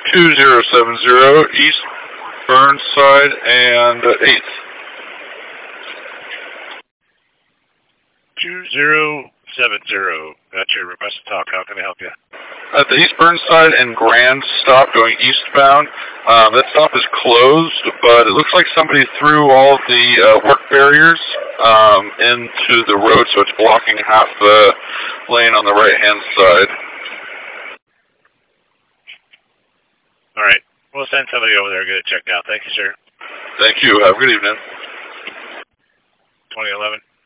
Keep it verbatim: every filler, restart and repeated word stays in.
two zero seven zero East Burnside and eighth. two zero seven zero. That's your request to talk. How can I help you? At the East Burnside and Grand stop going eastbound, um, that stop is closed, but it looks like somebody threw all the uh, work barriers um, into the road, so it's blocking half the lane on the right-hand side. All right. We'll send somebody over there to get it checked out. Thank you, sir. Thank you. Have a good evening. twenty eleven.